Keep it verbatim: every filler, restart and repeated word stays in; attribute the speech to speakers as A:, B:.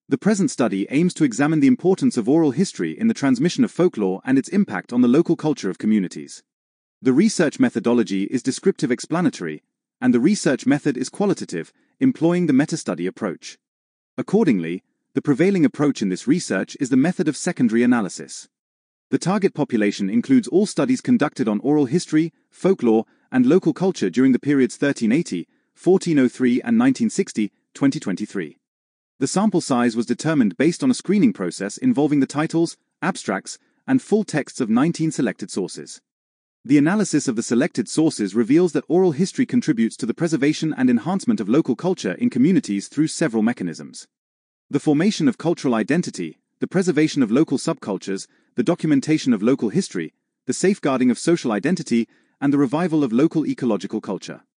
A: The present study aims to examine the importance of oral history in the transmission of folklore and its impact on the local culture of communities. The research methodology is descriptive explanatory, and the research method is qualitative, employing the meta-study approach. Accordingly, the prevailing approach in this research is the method of secondary analysis. The target population includes all studies conducted on oral history, folklore, and local culture during the periods thirteen eighty, fourteen oh three and nineteen sixty to twenty twenty-three. The sample size was determined based on a screening process involving the titles, abstracts, and full texts of nineteen selected sources. The analysis of the selected sources reveals that oral history contributes to the preservation and enhancement of local culture in communities through several mechanisms. The formation of cultural identity, the preservation of local subcultures, the documentation of local history, the safeguarding of social identity, and the revival of local ecological culture.